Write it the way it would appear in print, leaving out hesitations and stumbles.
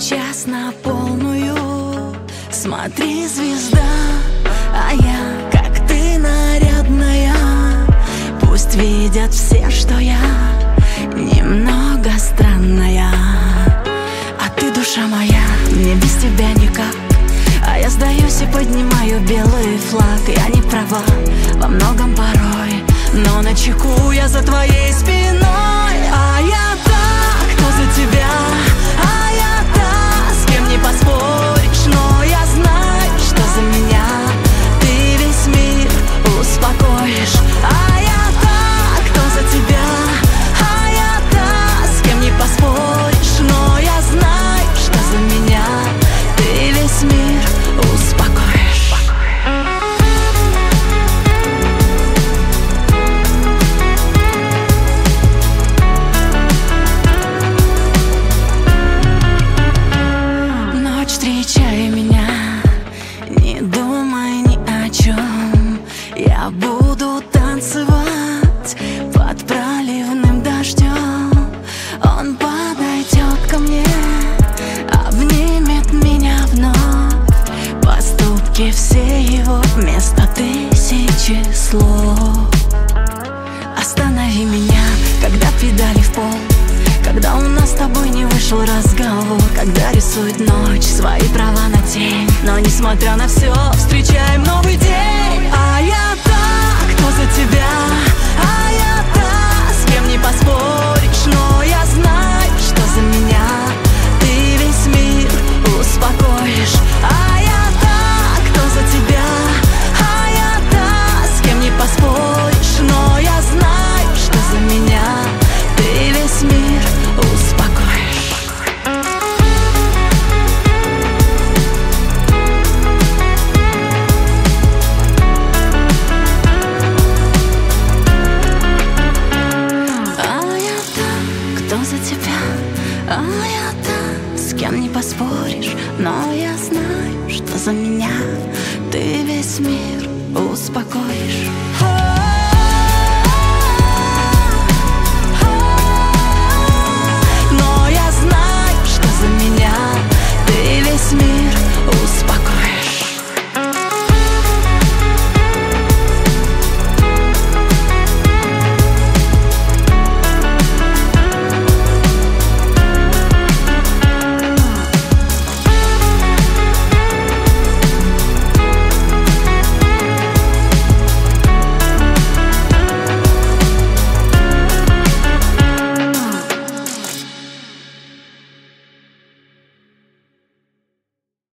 сейчас на полную. Смотри, звезда, а я, как ты, нарядная. Пусть видят все, что я немного странная. А ты, душа моя, мне без тебя никак. А я сдаюсь и поднимаю белый флаг. Я не права во многом порой, но начеку я за твоей спиной. А я та, кто за тебя, а я та, с кем не поспоришь. Но я знаю, что за меня ты весь мир успокоишь. А я та, кто за тебя, а я та, с кем не поспоришь. Но я знаю, что за меня ты весь мир успокоишь. Ночь, встречай меня, не думай ни о чем. Я буду танцевать под проливным дождем. Он подойдет ко мне, обнимет меня вновь. Поступки все его вместо тысячи слов. Останови меня, когда педали в пол, когда у нас с тобой не вышел разговор, когда рисует ночь свои права на тень. Но несмотря на все, встречаем новый день. А я та, кто за тебя, а я та, с кем не поспоришь. Но я знаю, что за меня ты весь мир успокоишь. А я та, кто за тебя, а я та, с кем не поспоришь. Но я знаю, что за меня ты весь мир успокоишь. А я та, кто за тебя, а я та, с кем не поспоришь. Но я знаю, что за меня ты весь мир успокоишь.